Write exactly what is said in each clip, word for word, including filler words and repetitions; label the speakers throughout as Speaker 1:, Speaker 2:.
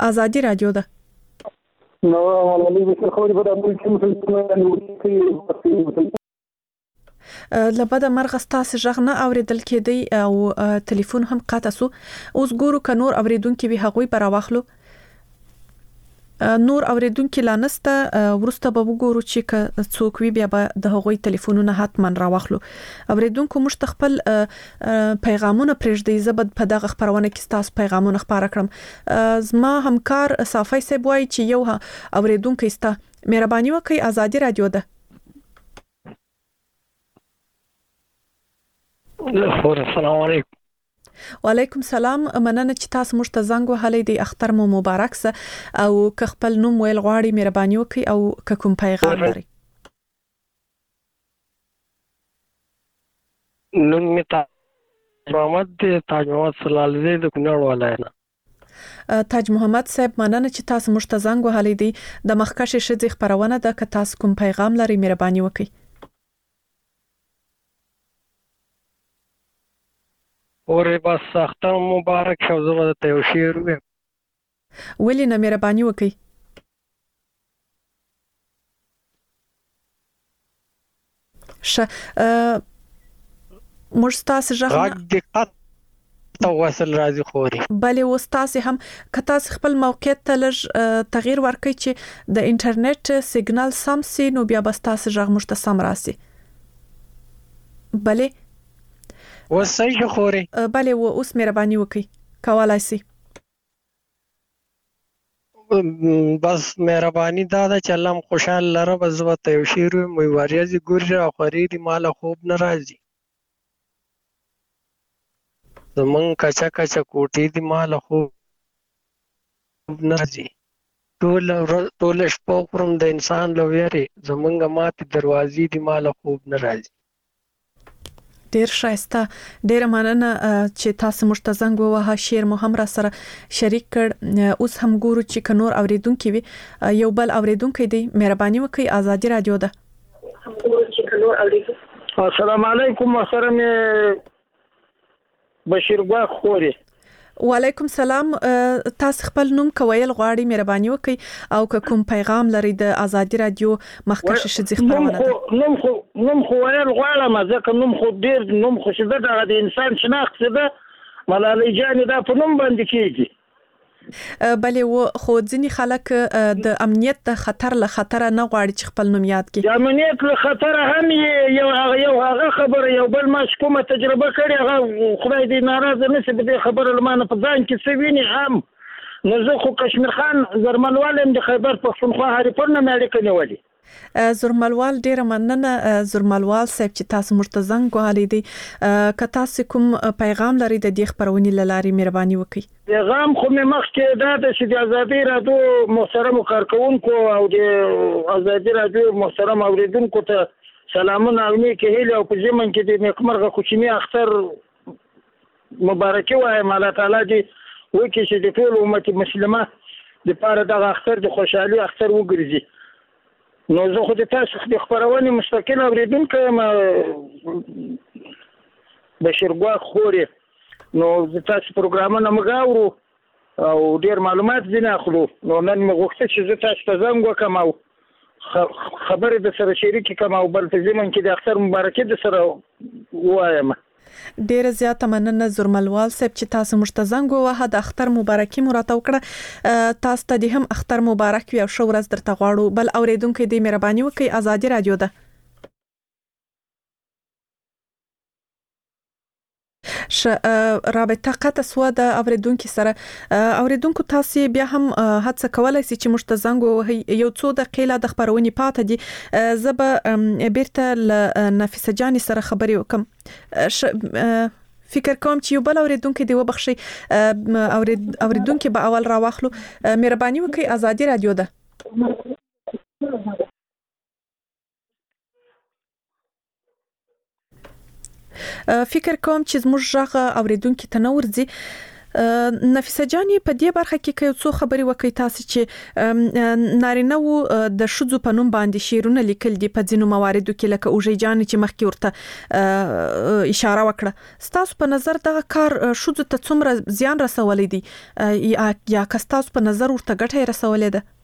Speaker 1: ازادي رادیو ده.
Speaker 2: نو ولې به خبرې په دغه کې مسلمان
Speaker 1: لبدا مرغ ستاسو ژغ نه اوریدل کېدی او ټلیفون هم قطع سو. اوس ګورو ک نور اوریدونکو به هغوی پر واخلو. نور اوریدونکو لانسته ورسته به وګورو چې ک څوک وی بیا به د هغوی ټلیفونونه حتمن را واخلو. اوریدونکو مشتخپل پیغامونه پرېږدي. زبد په دغه خبرونه کې تاسو پیغامونه خبره کړم. زما همکار صافی صاحب وایي چې یو اوریدونکو استا مهرباني وکړئ ازادي رادیو ده.
Speaker 3: السلام علیکم.
Speaker 1: وعلیکم سلام. مننه چې تاسو موږ ته زنګ وهلی دی. اختر مو مبارک سه او که خپل نوم ویل غواړي مهرباني وکړئ او که کوم پیغام لري.
Speaker 3: نوم می تاج محمد دی. تاج محمد صلاح دی د کونړ ولایت.
Speaker 1: تاج محمد صاحب مننه چې تاسو موږ ته زنګ وهلی دی. د مخکشه شذ خبرونه ده که تاسو کوم پیغام لري مهرباني وکړئ.
Speaker 3: اورې بس اختر مبارک شو. زه ته یو شعر ویم.
Speaker 1: ولې نه مهرباني وکړئ. ش موږ تاسو ژغ
Speaker 3: دقت ته وصل راځي خوري.
Speaker 1: بلې وستاسو هم که تاسو خپل موقعیت ته لږ تغییر ورکړئ چې د انټرنیټ سیګنال سم سي نو بیا به تاسو ژغ موږ ته سم راسي. بلې
Speaker 3: وسایي خوري.
Speaker 1: بله و اوس مهرباني وکړئ کولای شئ.
Speaker 3: بس مهرباني دا ده چې الله خوشاله لره. بس زه ته یو شعر ویم. وی وریځې ګوري او خوري دی مال خوب نه راځي. زمون کچا کچا کوټې دی مال خوب نه راځي. ټول ټول شپه پرم د انسان لویری. زمونږ ماته دروازې دی مال خوب نه راځي.
Speaker 1: ډیر شایسته. ډیر مننه چې تاسو موږ ته زنګ ووهه. شعر مو هم را سره شریک کړ. اوس هم ګورو چې ک نور اوریدونکو وي. یو بل اوریدونکو دی مهرباني وکړئ ازادي رادیو ده.
Speaker 2: السلام علیکم. محترم بشیر ګواخ خوري.
Speaker 1: وعلیکم سلام. تاسو خپل نوم کویل غواړي مهرباني وکړئ او که کوم پیغام لري د ازادي رادیو مخکشه شذ خبرونه ده.
Speaker 2: نوم خو نوم خو ویل غواړم ځکه نوم خو ډیر نوم خو شته د انسان شناخت ده. ملالۍ جان دا په نوم باندې کیږي.
Speaker 1: بلې و خو ځینې خلک د امنیت د خطر له خطر نه غواړي چې خپل نوم یاد کړي.
Speaker 2: د امنیت له خطر هم یو یو هغه خبره یو بل ما کومه تجربه کړې هغه خدای دې ناراضه نشي په دې خبره لمانه په ځان کې سویني هم نو زه خو کشمیر خان زرمنوال د خیبر پښتونخوا هری پر نه مې اړیکه نیولې.
Speaker 1: زرملوال ډیر مننه زرملوال صاحب چې تاسو مرتزنګ غواړئ دي. که تاسو کوم پیغام لري د دې خبرونې لاري مهرباني وکړئ.
Speaker 2: پیغام خو مې مخکې دا د چې ازادي رادیو محترم کارکونکو او د ازادي رادیو محترم اوریدونکو ته سلامونه او نیکه هیله او په ځمن کې د نیکمرغه کوچنی اختر مبارکي وایم. الله تعالی دې وکړي چې د ټول امت مسلمه د پاره د اختر د خوشحالي اختر وګرځي. نو زه خو د تاسو د خبرونې مستقل اوریدونکو یم بشیر ګواخ خوري. نو د تاسو پروګرامونه موږ اورو او ډیر معلومات ځینې اخلو. نو نن مې غوښتل چې زه تاسو ته زنګ وکړم او خبرې د سره شریکې کړم او بل په ضمن کې د اختر مبارکي د سره ووایم.
Speaker 1: ډیره زیاته مننه زرملوال صاحب چې تاسو موږ ته زنګ ووهه. د اختر مبارکي مو راته وکړه. تاسو ته دې هم اختر مبارک وي او ښه ورځ درته غواړو. بل اوریدونکو دې مهرباني وکړئ ازادي رادیو ده. ش رابطه قطع سو د اوریدونکو سره. اوریدونکو تاسو بیا هم هڅه کولای شئ چې موږ ته زنګ ووهئ. یو څو دقیقې د خبرونې پاتې دي. زه به بیرته ل نفیسه جان سره خبرې وکم. فکر کوم چې یو بل اوریدونکو دی وبخشي. اوریدونکو به اول را واخلو. مهرباني وکړئ ازادي رادیو ده. فکر کوم چې زموږ ژغ اوریدونکو ته نور ځي. نفیسه جان په دې برخه کې کې څو خبري وکړي تاسو چې نارینه وو د شذو په نوم باندې شیرونه لیکل دي په ځینو مواردو کې لکه اوجی جان چې مخکې ورته اشاره وکړه ستاسو په نظر دا کار شذو ته څومره زیان رسولې دي یا یا کستاسو په نظر ورته ګټه رسولې ده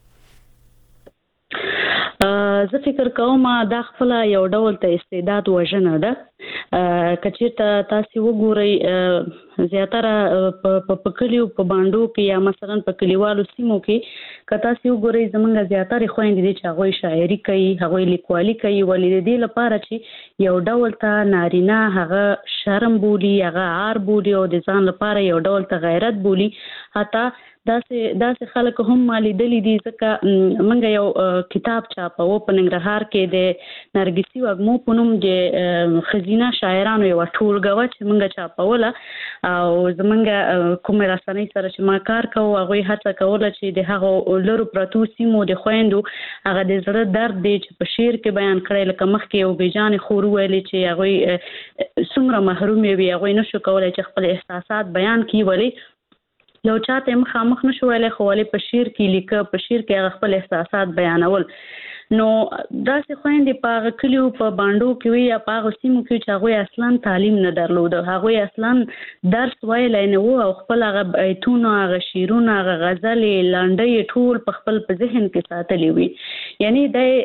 Speaker 4: زه فکر کوم دا خپل یو ډول ته استعداد وژنه ده کچېرته تاسو وګورئ زیاتره په کلیو په باندو کې یا مثلا په کلیوالو سیمو کې کتا سیو ګوري زمونږ زیاتره خويندې دي چې هغه شاعري کوي هغه لیکوالي کوي ولې دې لپاره چې یو ډول ته نارینه هغه شرم بولی هغه عار بولی او د ځان لپاره یو ډول ته غیرت بولی حتی داسې داسې خلک هم مالي دلی دي ځکه منګه یو کتاب چاپو په ننګرهار کې د نرګسي وګمو په نوم د خزینه شاعرانو یو ټولګه چې منګه چاپوله او زمونږ کوم رسنۍ سره چې ما کار کوو هغه هڅه کوله چې د هغه لرو پرتو سیمو د خويندو هغه د زړه درد دی چې په شعر کې بیان کړی لکه مخکې یو بیجان خور ویلي چې هغه څومره محروم وي هغه نشو کولای چې خپل احساسات بیان کړي ولی یو چاته مخامخ نشو ویلې خو ولې په شعر کې لیکه په شعر کې خپل احساسات بیانول نو داسې خويندې په کلیو په باندو کې وي یا په سیمو کې چې هغه اصلا تعلیم نه درلود هغه اصلا درس ویلای نه وو او خپل هغه بیتونه هغه شعرونه هغه غزلې لنډۍ ټول په خپل په ذهن کې ساتلې وي یعنی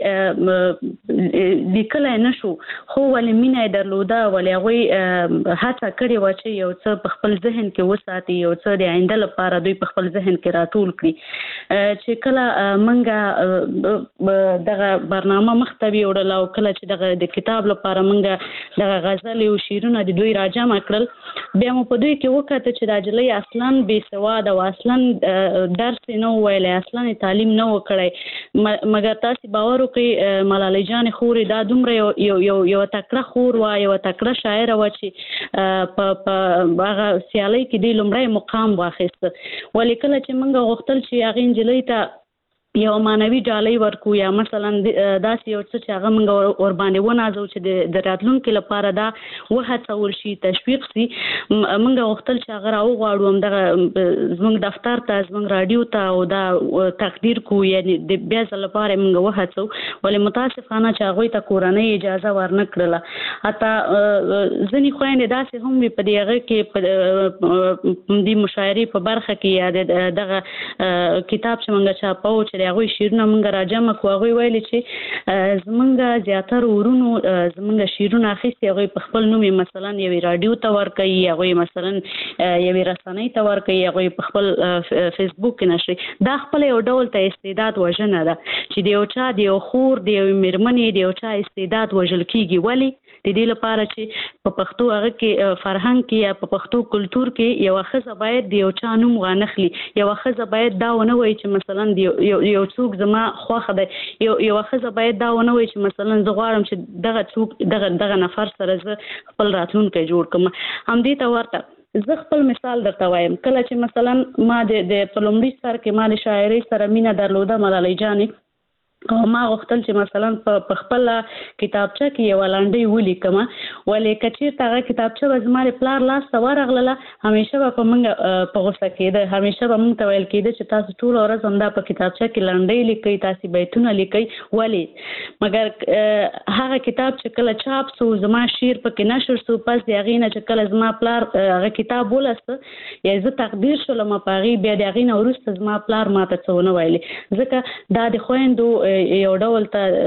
Speaker 4: د لیکلای نشو خو ولې مینه درلوده ولې هغه هڅه کړې و چې یو څه په خپل ذهن کې وساتي یو څه د آینده لپاره دوی په خپل ذهن کې راټول کړي چې کله منګه دغه برنامه مختوي وړل او کله چې دغه د کتاب لپاره منګه دغه غزل او شعرونه د دوی راجمع کړل بیا مو په دوی کې وکړه چې د اجلې اصلا بې سواد او اصلا درس نه ویل اصلا تعلیم نه وکړي مګر تاسو باور وکړئ ملالۍ جان خوري دا دومره یو یو یو تکړه خور و یو تکړه شاعر و چې په هغه سیالۍ کې د لومړی مقام واخیست ولیکل چې منګه غوښتل چې هغه انجلۍ ته یو مانوي ډالۍ ورکو یا مثلا داسې یو څه چې هغه موږ ور باندې ونازو چې د راتلونکو لپاره دا وهڅول شي تشویق شي موږ غوښتل چې هغه راوغواړو هم دغه زموږ دفتر ته زموږ رادیو ته او دا تقدیر کو یعنی د بیا ځل لپاره موږ وهڅو ولې متاسفانه چې هغه ته کورنۍ اجازه ورنه کړله حتی ځنی خويندې داسې هم په دغه کې د مشاعري په برخه کې یا دغه کتاب چې موږ چاپو چې هغه شیرونه مونږ راجمع کوو هغه ویلي چې زمونږ زیاتره ورونو زمونږ شیرونه اخیستي هغه په خپل نوم مثلا یو رادیو ته ورکوي هغه مثلا یو رسنۍ ته ورکوي هغه په خپل فیسبوک کې نشي دا خپل یو ډول ته استعداد وژنه ده چې د یو چا د یو خور د یو میرمنې د یو چا استعداد وژل کیږي ولی د دې لپاره چې په پښتو هغه کې فرهنګ کې یا په پښتو کلچر کې یو ښځه باید د یو چا نوم غنخلي یو ښځه باید دا ونه وایي چې مثلا یو یو څوک زما خوخه ده یو یو ښځه باید دا ونه وایي چې مثلا زه غواړم چې دغه څوک دغه دغه نفر سره زه خپل راتلونکی جوړ کړم همدې ته ورته زه خپل مثال درته وایم کله چې مثلا ما د په لومړي سر کې ما د شاعرۍ سره مینه درلوده ملالۍ جانې او ما غوښتل چې مثلا په خپل کتابچه کې یو لنډۍ ولیکم ولې کچیر تاغه کتابچه به زما پلار لاس ته ورغله همیشه به په موږ په غوسه کېده همیشه به موږ ته ویل کېده چې تاسو ټول ورځ هم دا په کتابچه کې لنډۍ لیکئ تاسو بیتونه لیکئ ولې مګر هغه کتاب چې کله چاپ سو زما شعر پکې نشر سو پس د هغې نه چې کله زما پلار هغه کتاب ولسته یا زه تقدیر شولم په هغې بیا د هغې نه وروسته زما پلار ماته څه ونه ویلې ځکه دا د خویندو یو ډول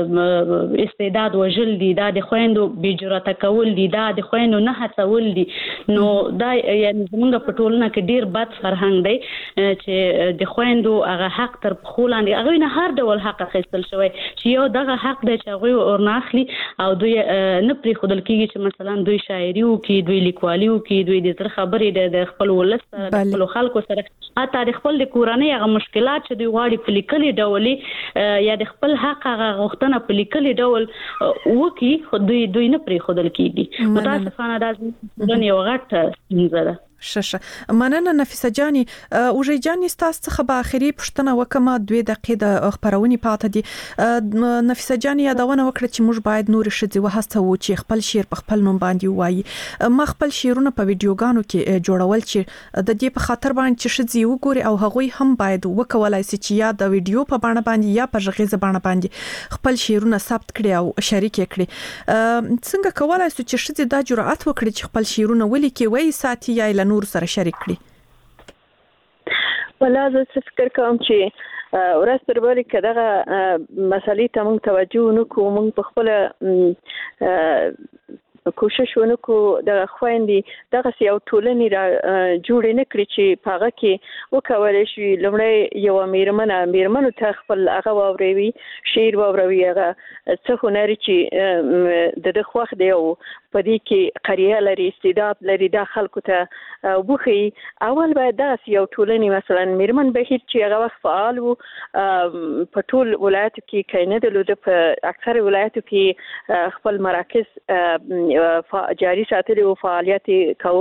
Speaker 4: ته استعداد وژل دي دا د خويندو بې جرأته کول دي دا د خويندو نه هڅول دي نو دا یعنی زموږ په ټولنه کې ډیر بد فرهنګ دی چې د خويندو هغه حق تر پخو لاندې هغه نه هر ډول حق اخیستل شوی چې یو دغه حق دی چې هغه ورناخلي او دوی نه پرې خودل کېږي چې مثلا دوی شاعري وکړي دوی لیکوالي وکړي دوی د تر خبرې د خپل ولس سره خپل خلکو سره حتی د خپل د کورنۍ هغه مشکلات چې دوی غواړي په لیکلي ډول یا د خپل حق هغه غوښتنه په لیکلي ډول وکړي خو دوی دوی نه پرې خودل کېږي متاسفانه دا زموږ یو غټ ستونزه ده
Speaker 1: ششه مننه نفیسه جاني اوجي جاني تاسو څخه به اخري پښتنه وکمه دوه دقیقې د خبرونې پاتې دي. نفیسه جاني یادونه وکړه چې موږ باید نور شذي وهڅو چې خپل شعر په خپل نوم باندې وایي. ما خپل شعرونه په ویډیوګانو کې جوړول چې د دې په خاطر باندې چې شذي وګوري او هغوی هم باید وکولای شي چې یا د ویډیو په باندې باندې یا په غږیزه باندې باندې خپل شعرونه ثبت کړي او شریک کړي. څنګه کولای شي چې شذي دا جرأت وکړي چې خپل شعرونه ولیکي وایي ساتي یا نور سره شریک کړي؟
Speaker 5: ولا زه فکر کوم چې ورځ تر بلې کداغه مسالې ته موږ توجه نکوو، موږ په خپل کوشش ونکو د خويندې دغه یو ټولنې را جوړ نه کړی چې پاغه کې وکولای شي لمړی یو میرمنه میرمنو ته خپل هغه واوروي شعر واوروي هغه څه هنر چې د د خوخ دی او پدې کې قریه لري استعداد لري د خلکو ته وبخي. اول باید دغه یو ټولنې مثلا میرمن بهیر چې هغه وخت فعال وو په ټول ولایتو کې کینه د په اکثر ولایتو کې خپل مراکز جاری ساتلي او فعالیت کوو.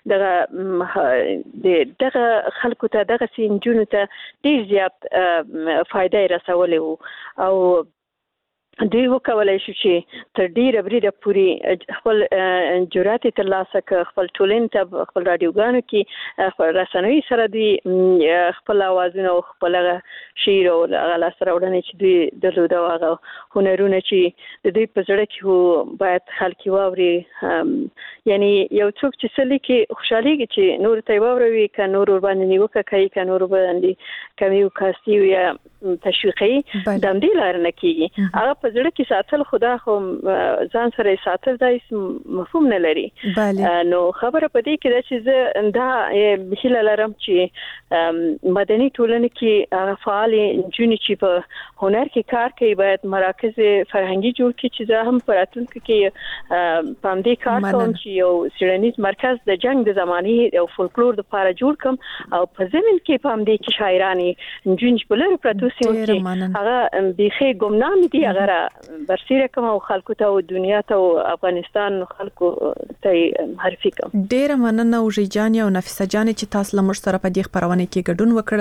Speaker 5: دغه دغه خلکو ته دغه سینجونو ته ډیر زیات فائدې رسولې وو او دوی وکولای شي چې تر ډیره بریده پورې خپل جرأت ترلاسه کړي، خپل ټولنې ته خپل رادیوګانو کې خپل رسنوي سره دوی خپل اوازونه او خپل شعر او هغه سره وړاندې چې دوی درلوده هغه هنرونه چې د دوی په زړه کې باید خلک واوري. یعنی یو څوک چې څه لیکي خوشحالېږي چې نور ته واوروي، که نور ورباندې نیوکه کوي، که نور باندې کوي کاستي یا تشویقي د همدې لارې نه کېږي. هغه په زړه کې ساتل خدا خو ځان سره ساتل دا مفهوم نه لري. نو خبره په دې کې ده چې زه دا هیله لرم چې مدني ټولنه کې فعال نجونې چې په هنر کې کار کوي باید مراکز فرهنګي جوړ کړي چې زه هم په راتلونکي کې په همدې کار کوم چې یو څیړنیز مرکز د جنگ د زمانې او فولکلور لپاره جوړ کړم او په زمين کې په همدې کې شاعرانې نجونې په لاره پروتو سیمو کې هغه بيخي ګمنام دي هغه برسیره کوم او خلکو ته او دنیا ته او افغانستان خلکو ته معرفي کوم.
Speaker 1: ډیر مننه اوجي جان او نفیسه جان چې تاسو لمر سره په دې خبرونه کې ګډون وکړ.